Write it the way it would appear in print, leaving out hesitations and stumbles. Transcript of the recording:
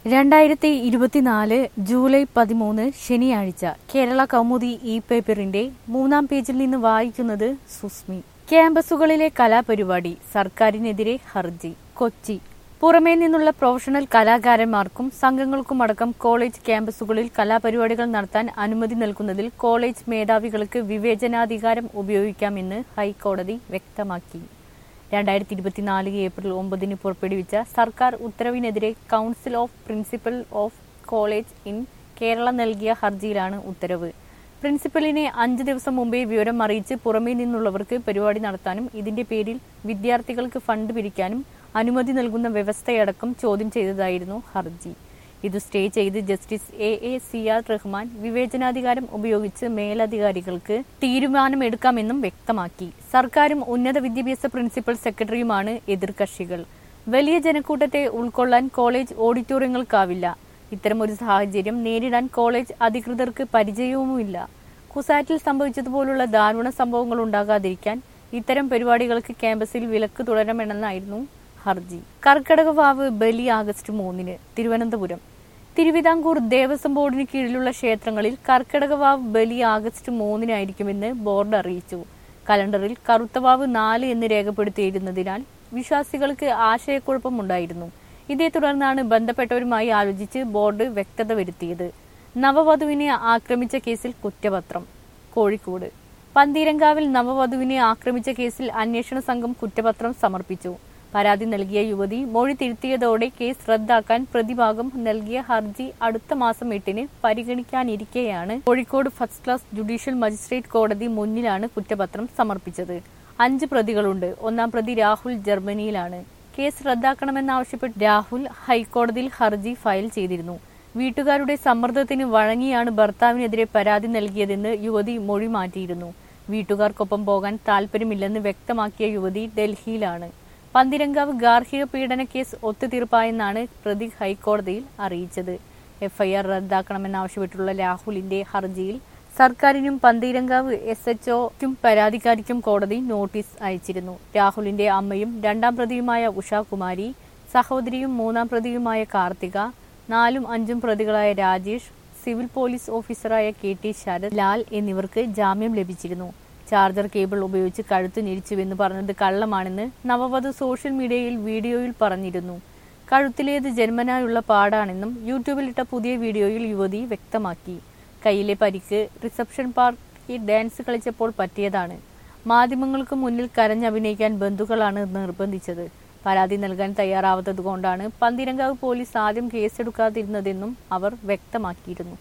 2024 July 13 ശനിയാഴ്ച Kerala Kaumudi E പേപ്പറിന്റെ 3-ാം പേജിൽ നിന്ന് വായിക്കുന്നത് സുസ്മി. ക്യാമ്പസുകളിലെ കലാപരിപാടി സർക്കാരിനെതിരെ ഹർജി. കൊച്ചി. പുറമേ നിന്നുള്ള പ്രൊഫഷണൽ കലാകാരന്മാർക്കും സംഘങ്ങൾക്കുമടക്കം കോളേജ് ക്യാമ്പസുകളിൽ കലാപരിപാടികൾ നടത്താൻ അനുമതി നൽകുന്നതിൽ കോളേജ് മേധാവികൾക്ക് വിവേചനാധികാരം ഉപയോഗിക്കാമെന്ന് ഹൈക്കോടതി വ്യക്തമാക്കി. 2024 ഏപ്രിൽ 9 പുറപ്പെടുവിച്ച സർക്കാർ ഉത്തരവിനെതിരെ council of principal of college in Kerala നൽകിയ ഹർജിയിലാണ് ഉത്തരവ്. പ്രിൻസിപ്പലിനെ 5 ദിവസം മുമ്പേ വിവരം അറിയിച്ച് പുറമേ നിന്നുള്ളവർക്ക് പരിപാടി നടത്താനും ഇതിന്റെ പേരിൽ വിദ്യാർത്ഥികൾക്ക് ഫണ്ട് പിരിക്കാനും അനുമതി നൽകുന്ന വ്യവസ്ഥയടക്കം ചോദ്യം ചെയ്തതായിരുന്നു ഹർജി. ഇത് സ്റ്റേ ചെയ്ത് ജസ്റ്റിസ് AACR റഹ്മാൻ വിവേചനാധികാരം ഉപയോഗിച്ച് മേലധികാരികൾക്ക് തീരുമാനമെടുക്കാമെന്നും വ്യക്തമാക്കി. സർക്കാരും ഉന്നത വിദ്യാഭ്യാസ പ്രിൻസിപ്പൽ സെക്രട്ടറിയുമാണ് എതിർകക്ഷികൾ. വലിയ ജനക്കൂട്ടത്തെ ഉൾക്കൊള്ളാൻ കോളേജ് ഓഡിറ്റോറിയങ്ങൾക്കാവില്ല. ഇത്തരമൊരു സാഹചര്യം നേരിടാൻ കോളേജ് അധികൃതർക്ക് പരിചയവുമില്ല. കുസാറ്റിൽ സംഭവിച്ചതുപോലുള്ള ദാരുണ സംഭവങ്ങൾ ഉണ്ടാകാതിരിക്കാൻ ഇത്തരം പരിപാടികൾക്ക് ക്യാമ്പസിൽ വിലക്ക് തുടരണമെന്നായിരുന്നു ഹർജി. കർക്കടകവാവ് ബലി ആഗസ്റ്റ് 3. തിരുവനന്തപുരം. തിരുവിതാംകൂർ ദേവസ്വം ബോർഡിന് കീഴിലുള്ള ക്ഷേത്രങ്ങളിൽ കർക്കടകവാവ് ബലി ആഗസ്റ്റ് 3 ബോർഡ് അറിയിച്ചു. കലണ്ടറിൽ കറുത്തവാവ് 4 എന്ന് രേഖപ്പെടുത്തിയിരുന്നതിനാൽ വിശ്വാസികൾക്ക് ആശയക്കുഴപ്പമുണ്ടായിരുന്നു. ഇതേ തുടർന്നാണ് ബന്ധപ്പെട്ടവരുമായി ആലോചിച്ച് ബോർഡ് വ്യക്തത വരുത്തിയത്. നവവധുവിനെ ആക്രമിച്ച കേസിൽ കുറ്റപത്രം. കോഴിക്കോട്. പന്തീരങ്കാവിൽ നവവധുവിനെ ആക്രമിച്ച കേസിൽ അന്വേഷണ സംഘം കുറ്റപത്രം സമർപ്പിച്ചു. പരാതി നൽകിയ യുവതി മൊഴി തിരുത്തിയതോടെ കേസ് റദ്ദാക്കാൻ പ്രതിഭാഗം നൽകിയ ഹർജി അടുത്ത മാസം 8 പരിഗണിക്കാനിരിക്കെയാണ് Kozhikode first class judicial magistrate കോടതി മുന്നിലാണ് കുറ്റപത്രം സമർപ്പിച്ചത്. 5 പ്രതികളുണ്ട്. 1-ാം പ്രതി രാഹുൽ ജർമ്മനിയിലാണ്. കേസ് റദ്ദാക്കണമെന്നാവശ്യപ്പെട്ട് രാഹുൽ ഹൈക്കോടതിയിൽ ഹർജി ഫയൽ ചെയ്തിരുന്നു. വീട്ടുകാരുടെ സമ്മർദ്ദത്തിന് വഴങ്ങിയാണ് ഭർത്താവിനെതിരെ പരാതി നൽകിയതെന്ന് യുവതി മൊഴി മാറ്റിയിരുന്നു. വീട്ടുകാർക്കൊപ്പം പോകാൻ താൽപര്യമില്ലെന്ന് വ്യക്തമാക്കിയ യുവതി ഡൽഹിയിലാണ്. പന്തീരങ്കാവ് ഗാർഹിക പീഡന കേസ് ഒത്തുതീർപ്പായെന്നാണ് പ്രതി ഹൈക്കോടതിയിൽ അറിയിച്ചത്. FIR റദ്ദാക്കണമെന്നാവശ്യപ്പെട്ടുള്ള രാഹുലിന്റെ ഹർജിയിൽ സർക്കാരിനും പന്തീരങ്കാവ് SHOയ്ക്കും പരാതിക്കാരിക്കും കോടതി നോട്ടീസ് അയച്ചിരുന്നു. രാഹുലിന്റെ അമ്മയും 2-ാം പ്രതിയുമായ ഉഷാകുമാരി, സഹോദരിയും 3-ാം പ്രതിയുമായ കാർത്തിക, 4ഉം 5ഉം പ്രതികളായ രാജേഷ്, സിവിൽ പോലീസ് ഓഫീസറായ KT ശരത് ലാൽ എന്നിവർക്ക് ജാമ്യം ലഭിച്ചിരുന്നു. ചാർജർ കേബിൾ ഉപയോഗിച്ച് കഴുത്ത് ഞെരിച്ചുവെന്ന് പറഞ്ഞത് കള്ളമാണെന്ന് നവവധു സോഷ്യൽ മീഡിയയിൽ വീഡിയോയിൽ പറഞ്ഞിരുന്നു. കഴുത്തിലേത് ജന്മനായുള്ള പാടാണെന്നും യൂട്യൂബിലിട്ട പുതിയ വീഡിയോയിൽ യുവതി വ്യക്തമാക്കി. കയ്യിലെ പരിക്ക് റിസപ്ഷൻ പാർട്ടി ഡാൻസ് കളിച്ചപ്പോൾ പറ്റിയതാണ്. മാധ്യമങ്ങൾക്ക് മുന്നിൽ കരഞ്ഞഭിനയിക്കാൻ ബന്ധുക്കളാണ് നിർബന്ധിച്ചത്. പരാതി നൽകാൻ തയ്യാറാവാത്തതുകൊണ്ടാണ് പന്തീരങ്കാവ് പോലീസ് ആദ്യം കേസെടുക്കാതിരുന്നതെന്നും അവർ വ്യക്തമാക്കിയിരുന്നു.